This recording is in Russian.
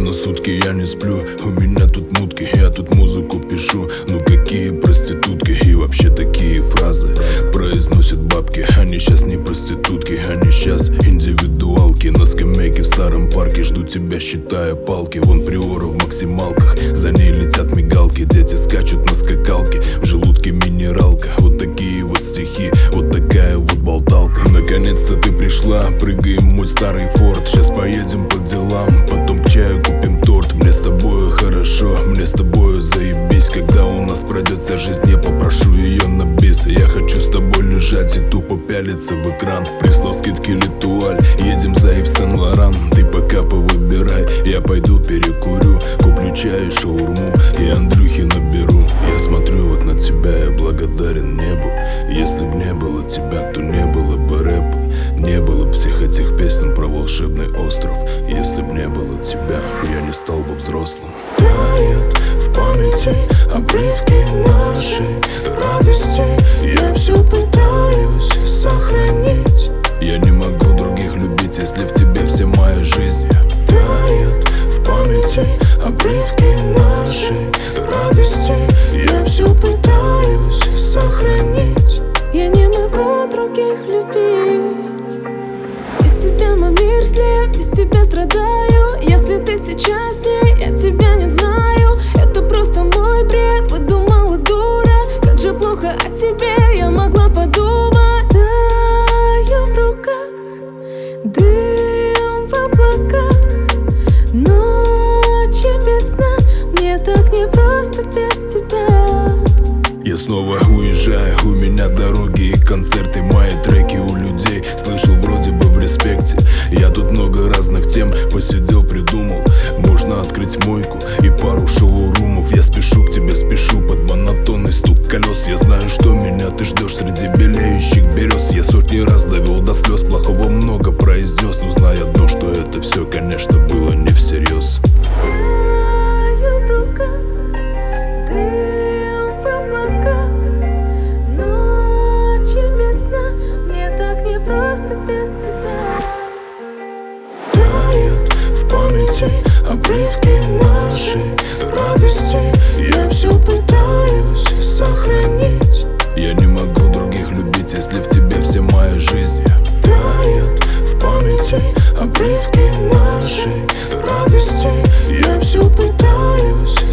на сутки я не сплю. У меня тут мутки, я тут музыку пишу. Ну какие проститутки и вообще такие фразы произносят бабки. Они сейчас не проститутки, они сейчас индивидуалки. На скамейке в старом парке ждут тебя, считая палки. Вон приора в максималках, за ней летят мигалки. Дети скачут на скакалке, в желудке минералка. Вот такие вот стихи, вот такая вот болталка. Наконец-то ты пришла, прыгаем в мой старый форт. Сейчас поедем по делам, потом к чаю купим торт. Мне с тобою хорошо, мне с тобою заебись. Когда у нас пройдет вся жизнь, я попрошу ее на бис. Я хочу с тобой лежать и тупо пялиться в экран. Прислал скидки Летуаль, едем за Ив Сен-Лоран. Ты пока повыбирай, я пойду перекурю. Куплю чай и шаурму, и Андрюхи наберу. Я смотрю вот на тебя, я благодарен небу. Если б не было тебя, то не было бы рэпа. Не было б всех этих песен про волшебный остров. Если б не было тебя, я не стал бы взрослым. Тает в памяти обрывки нашей радости. Я все пытаюсь сохранить. Я не могу других любить, если в тебе вся моя жизнь. Тает в памяти обрывки нашей радости. Я все пытаюсь сохранить. Я не могу других любить. Без тебя мой мир слеп, без тебя страдаю. Если ты сейчас с ней, я тебя не знаю. Это просто мой бред, выдумала дура. Как же плохо о тебе я могла подумать. Таю в руках, дым в облаках. Ночи без сна, мне так непросто без тебя. Я снова уезжаю, у меня дороги и концерты. Мои треки у людей слышал вроде бы в респекте. Я тут много разных тем посидел, придумал. Можно открыть мойку и пару шоурумов. Я спешу к тебе, спешу под монотонный стук колес. Я знаю, что меня ты ждешь среди белеющих берез. Я сотни раз довел до слез, плохого много произнес. Но знай одно, что это все, конечно, было не всерьез. Таю в руках, дым в облаках. Ночи без сна, мне так непросто без тебя. Тает в памяти обрывки нашей радости. Я все пытаюсь сохранить. Я не могу других любить, если в тебе вся моя жизнь. Тает в памяти обрывки нашей радости. Я все пытаюсь